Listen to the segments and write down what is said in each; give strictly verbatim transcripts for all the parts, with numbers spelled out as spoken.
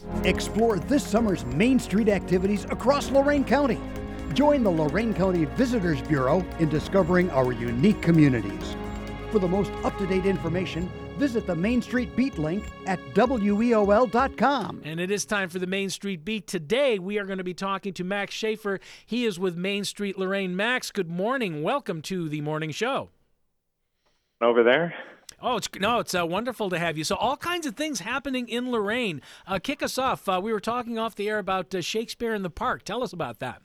Explore this summer's Main Street activities across Lorain County. Join the Lorain County Visitors Bureau in discovering our unique communities. For the most up-to-date information, visit the Main Street Beat link at W E O L dot com. And it is time for the Main Street Beat. Today, we are going to be talking to Max Schaefer. He is with Main Street Lorain. Max, good morning. Welcome to the morning show. Over there? Oh, it's, no, it's uh, wonderful to have you. So all kinds of things happening in Lorain. Uh, kick us off. Uh, we were talking off the air about uh, Shakespeare in the Park. Tell us about that.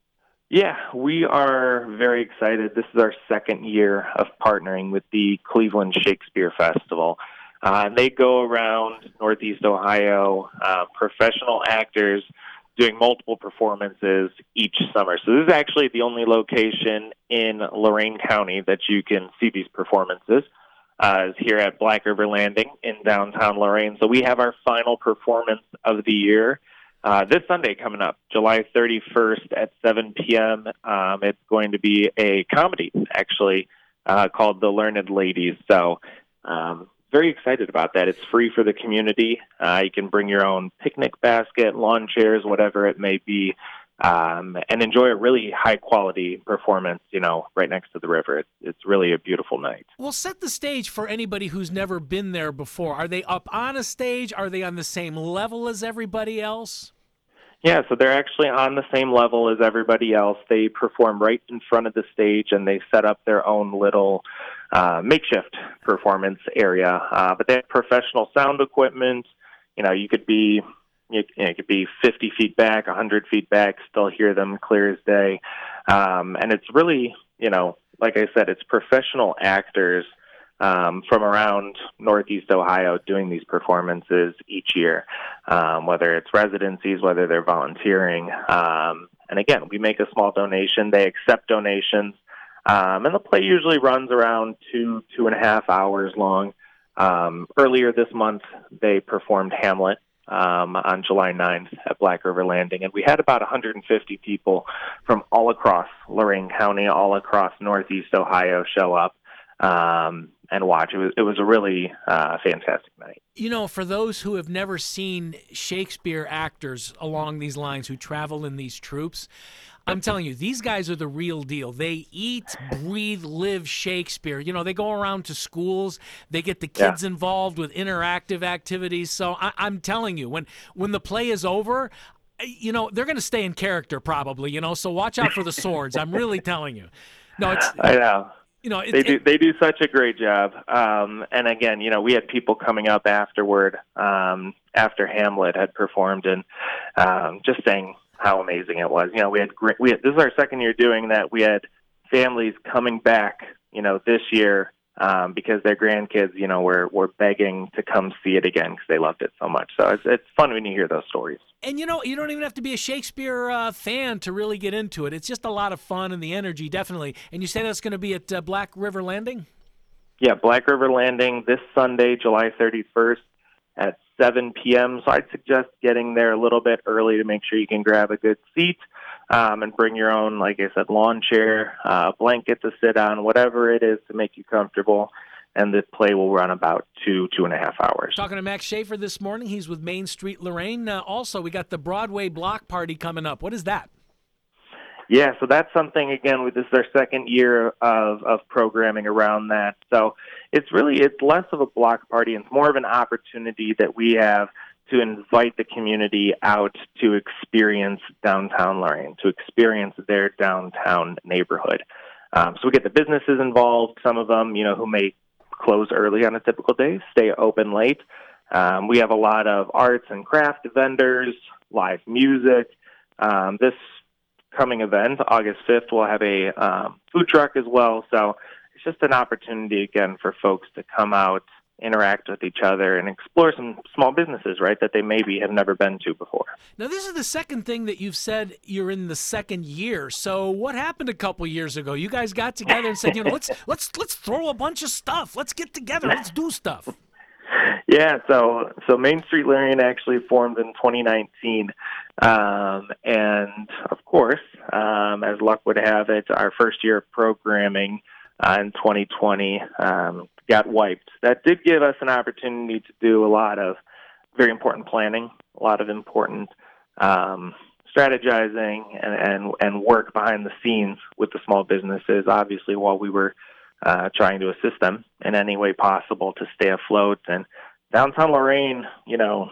Yeah, we are very excited. This is our second year of partnering with the Cleveland Shakespeare Festival. Uh, they go around Northeast Ohio, uh, professional actors doing multiple performances each summer. So this is actually the only location in Lorain County that you can see these performances. Uh, is here at Black River Landing in downtown Lorain. So we have our final performance of the year uh, this Sunday coming up, July thirty-first at seven p.m. Um, it's going to be a comedy, actually, uh, called The Learned Ladies. So um, very excited about that. It's free for the community. Uh, you can bring your own picnic basket, lawn chairs, whatever it may be. Um, and enjoy a really high-quality performance, you know, right next to the river. It's, it's really a beautiful night. Well, set the stage for anybody who's never been there before. Are they up on a stage? Are they on the same level as everybody else? Yeah, so they're actually on the same level as everybody else. They perform right in front of the stage, and they set up their own little uh, makeshift performance area. Uh, but they have professional sound equipment. You know, you could be... You, you know, it could be fifty feet back, one hundred feet back, still hear them clear as day. Um, and it's really, you know, like I said, it's professional actors um, from around Northeast Ohio doing these performances each year, um, whether it's residencies, whether they're volunteering. Um, and again, we make a small donation. They accept donations. Um, and the play usually runs around two, two and a half hours long. Um, earlier this month, they performed Hamlet. Um, on July ninth at Black River Landing. And we had about one hundred fifty people from all across Lorain County, all across Northeast Ohio show up um, and watch. It was, it was a really uh, fantastic night. You know, for those who have never seen Shakespeare actors along these lines who travel in these troupes, I'm telling you, these guys are the real deal. They eat, breathe, live Shakespeare. You know, they go around to schools. They get the kids yeah. involved with interactive activities. So I, I'm telling you, when when the play is over, you know, they're going to stay in character probably, you know, so watch out for the swords. I'm really telling you. No, it's I know. You know, it, they do it, they do such a great job. Um, and again, you know, we had people coming up afterward, um, after Hamlet had performed and um, just saying how amazing it was. You know, we had great, we had, this is our second year doing that. We had families coming back, you know, this year um, because their grandkids, you know, were, were begging to come see it again because they loved it so much. So it's, it's fun when you hear those stories. And, you know, you don't even have to be a Shakespeare uh, fan to really get into it. It's just a lot of fun and the energy, definitely. And you say that's going to be at uh, Black River Landing? Yeah, Black River Landing this Sunday, July thirty-first at seven p.m. So I'd suggest getting there a little bit early to make sure you can grab a good seat um, and bring your own, like I said, lawn chair, uh, blanket to sit on, whatever it is to make you comfortable. And this play will run about two, two and a half hours. Talking to Max Schaefer this morning. He's with Main Street Lorain. Uh, also, we got the Broadway Block Party coming up. What is that? Yeah, so that's something, again, this is our second year of, of programming around that. So it's really, it's less of a block party. It's more of an opportunity that we have to invite the community out to experience downtown Lorain, to experience their downtown neighborhood. Um, so we get the businesses involved, some of them, you know, who may close early on a typical day, stay open late. Um, we have a lot of arts and craft vendors, live music. Um, this coming event, August fifth, we'll have a um, food truck as well. So it's just an opportunity, again, for folks to come out, interact with each other, and explore some small businesses, right, that they maybe have never been to before. Now, this is the second thing that you've said you're in the second year. So what happened a couple years ago? You guys got together and said, you know, let's let's let's throw a bunch of stuff. Let's get together. Let's do stuff. Yeah, so so Main Street Lorain actually formed in twenty nineteen, um, and of course, um, as luck would have it, our first year of programming uh, in twenty twenty um, got wiped. That did give us an opportunity to do a lot of very important planning, a lot of important um, strategizing and, and, and work behind the scenes with the small businesses, obviously, while we were uh, trying to assist them in any way possible to stay afloat. And downtown Lorain, you know,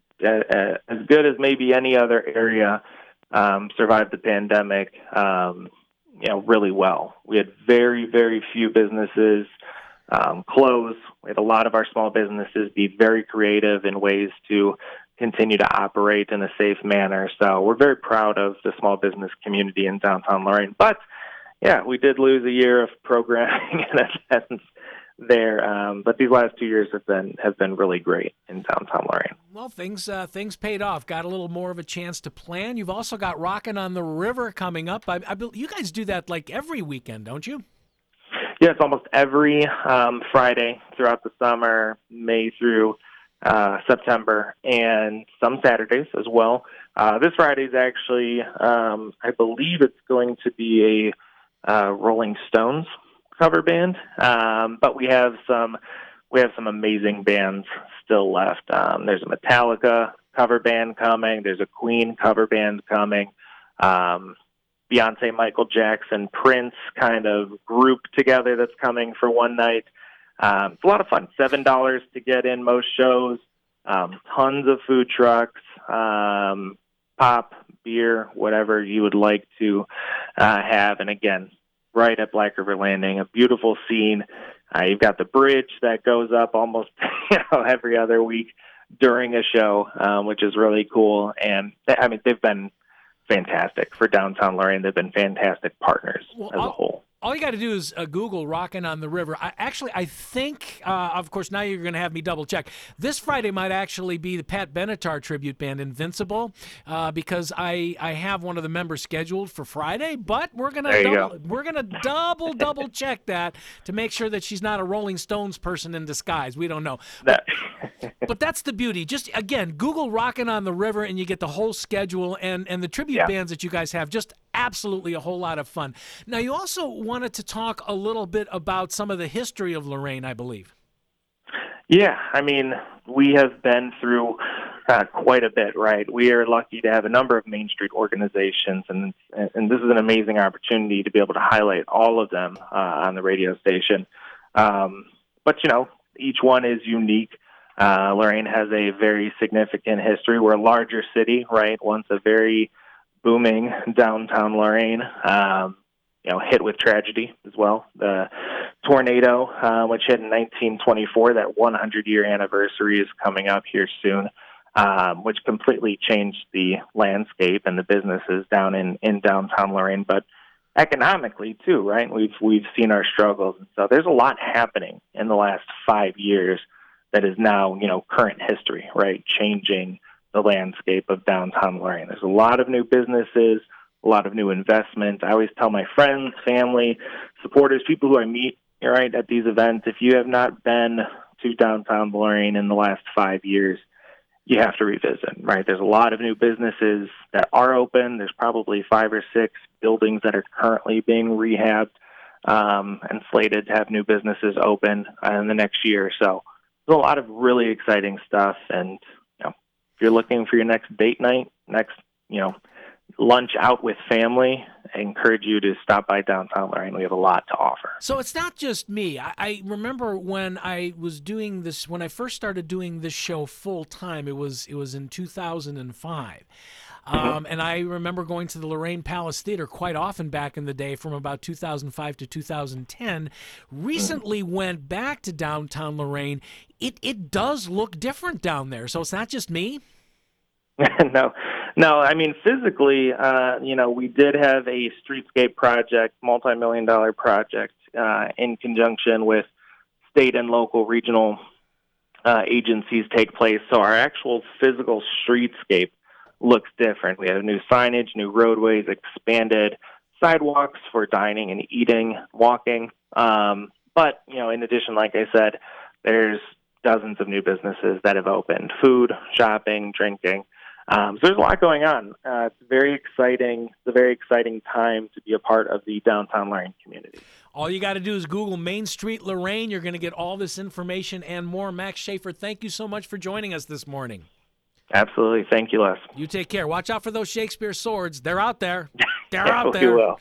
uh, as good as maybe any other area, um, survived the pandemic, um, you know, really well. We had very, very few businesses um, close. We had a lot of our small businesses be very creative in ways to continue to operate in a safe manner. So we're very proud of the small business community in downtown Lorain. But, yeah, we did lose a year of programming in a sense there. Um, but these last two years have been have been really great in downtown Lorain. Well, things uh, things paid off. Got a little more of a chance to plan. You've also got Rockin' on the River coming up. I, I, you guys do that like every weekend, don't you? Yeah, it's almost every um, Friday throughout the summer, May through uh, September, and some Saturdays as well. Uh, this Friday is actually, um, I believe it's going to be a uh, Rolling Stones cover band, um, but we have some we have some amazing bands still left. Um, there's a Metallica cover band coming. There's a Queen cover band coming. Um, Beyonce, Michael Jackson, Prince kind of group together that's coming for one night. Um, it's a lot of fun. Seven dollars to get in most shows. Um, tons of food trucks, um, pop, beer, whatever you would like to uh, have. And again, right at Black River Landing, a beautiful scene. Uh, you've got the bridge that goes up almost you know, every other week during a show, um, which is really cool. And I mean, they've been fantastic for downtown Lorain. They've been fantastic partners well, as I'll, a whole. All you got to do is uh, Google Rockin' on the River. I, actually, I think, uh, of course, now you're going to have me double check. This Friday might actually be the Pat Benatar tribute band, Invincible, uh, because I, I have one of the members scheduled for Friday. But we're going to double, we're going to double double check that to make sure that she's not a Rolling Stones person in disguise. We don't know. But, but that's the beauty. Just again, Google Rockin' on the River, and you get the whole schedule and and the tribute yeah. bands that you guys have. Just absolutely a whole lot of fun. Now, you also wanted to talk a little bit about some of the history of Lorain, I believe. Yeah, I mean, we have been through uh, quite a bit, right? We are lucky to have a number of Main Street organizations, and and this is an amazing opportunity to be able to highlight all of them uh, on the radio station. Um, but, you know, each one is unique. Uh, Lorain has a very significant history. We're a larger city, right? Once a very booming downtown Lorain, um, you know, hit with tragedy as well. The tornado, uh, which hit in nineteen twenty-four, that hundred-year anniversary is coming up here soon, um, which completely changed the landscape and the businesses down in, in downtown Lorain, but economically too, right? We've we've seen our struggles, and so there's a lot happening in the last five years that is now, you know, current history, right? Changing the landscape of downtown Lorain. There's a lot of new businesses, a lot of new investment. I always tell my friends, family, supporters, people who I meet, right, at these events, if you have not been to downtown Lorain in the last five years, you have to revisit, right? There's a lot of new businesses that are open. There's probably five or six buildings that are currently being rehabbed um, and slated to have new businesses open uh, in the next year. So there's a lot of really exciting stuff. And, you know, if you're looking for your next date night, next, you know, lunch out with family, I encourage you to stop by downtown Lorain. We have a lot to offer. So it's not just me. I, I remember when I was doing this, when I first started doing this show full time, it was it was in two thousand five. Um, mm-hmm. And I remember going to the Lorain Palace Theater quite often back in the day from about two thousand five to two thousand ten. Recently mm-hmm. went back to downtown Lorain. It, it does look different down there. So it's not just me? no, no. I mean, physically, uh, you know, we did have a streetscape project, multi-million dollar project, uh, in conjunction with state and local regional uh, agencies take place. So our actual physical streetscape looks different. We have new signage, new roadways, expanded sidewalks for dining and eating, walking. Um, but, you know, in addition, like I said, there's dozens of new businesses that have opened, food, shopping, drinking. Um, so there's a lot going on. Uh, it's very exciting. It's a very exciting time to be a part of the downtown Lorain community. All you got to do is Google Main Street Lorain. You're going to get all this information and more. Max Schaefer, thank you so much for joining us this morning. Absolutely. Thank you, Les. You take care. Watch out for those Shakespeare swords. They're out there. They're out We there. will.